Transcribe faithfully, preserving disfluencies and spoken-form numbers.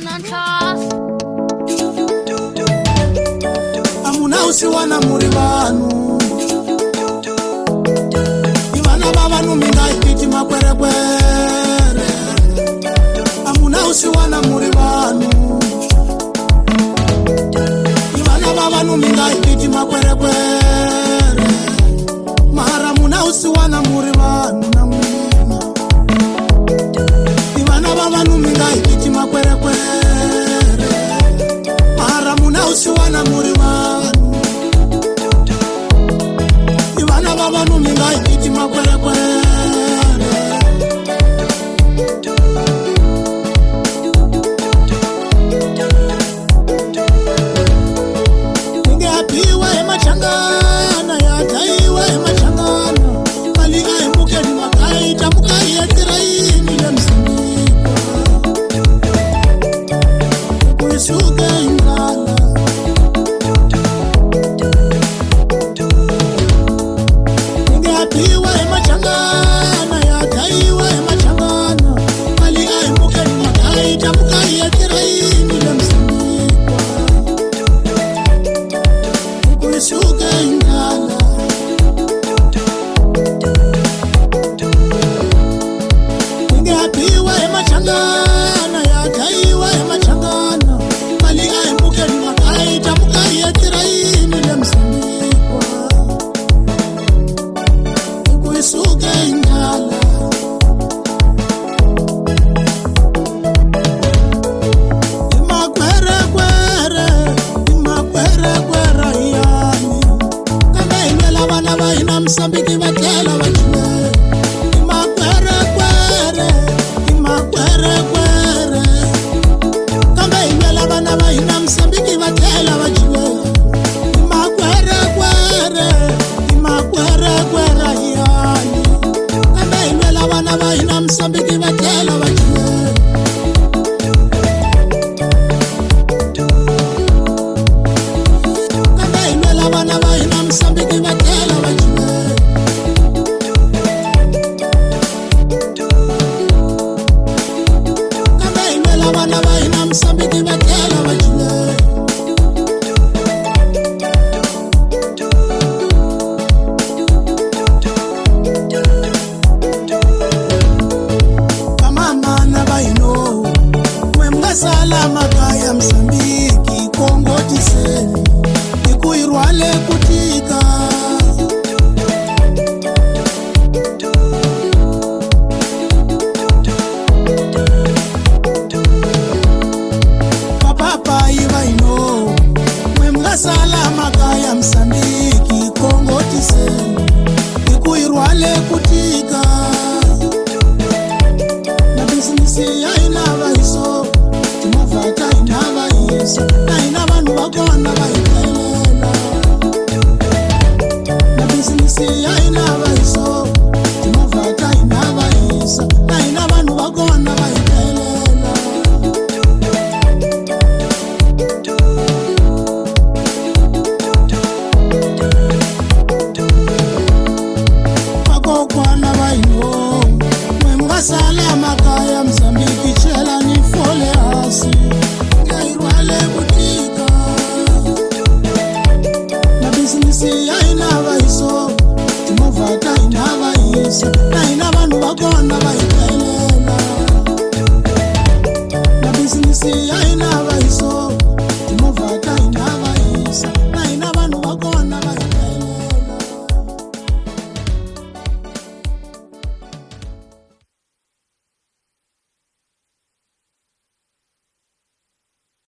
Amuna usiwana muri vanu Ivana vavanu minga ikiti makwere kwere Amuna usiwana muri vanu Ivana vavanu minga ikiti makwere kwere Mara muna usiwana muri vanu na mwina Ivana vavanu minga ikiti makwere kwere Mara muna usiwana muri vanu Ivana vavanu minga ikiti makwere kwere Ninge apiwa ema changana ya taiwa ema changana Maliga emuke ni makai tamukai ya tirai nile msindikwa Kuisuke ingala Ninge apiwa ema changana ya taiwa ema changana Maliga emuke ni makai tamukai ya tirai nile msindikwa Kuisuke ingala Ninge apiwa ema changana ya taiwa ema changana Maliga emuke ni makai tamukai ya tirai nile msindikwa Kuisuke ingala Imakwere kwere Imakwere kwere yani Kanda imela wana vaina msambiki vatela vachile Imakwere kwere Imakwere kwere Kanda imela wana vaina msambiki vatela vachile Imakwere kwere Imakwere kwere yani Kanda imela wana vaina msambiki vatela vachile Kanda imela wana vaina msambiki vatela vachile Kanda imela wana vaina msambiki vatela vachile Kamama na vaino Mwemgasala magaya msambiki Kongo tiseni Ikuirwale kutika Papa ivaino Mwemgasala magaya msambiki Kongo tiseni Ikuirwale kutika Na business ya inava iso Tumavata inava iso Na inavanu wakona vaikelela Na business ya inava iso Tumavata inava iso Na inavanu wakona vaikelela Wakokwana vaino Mwemgasala makaya mzambiki chela ni fole hasi Ngairwale butika Na business ya inava iso Tumavata inava iso Na inavanu wakona vaikelela Na business ya inava iso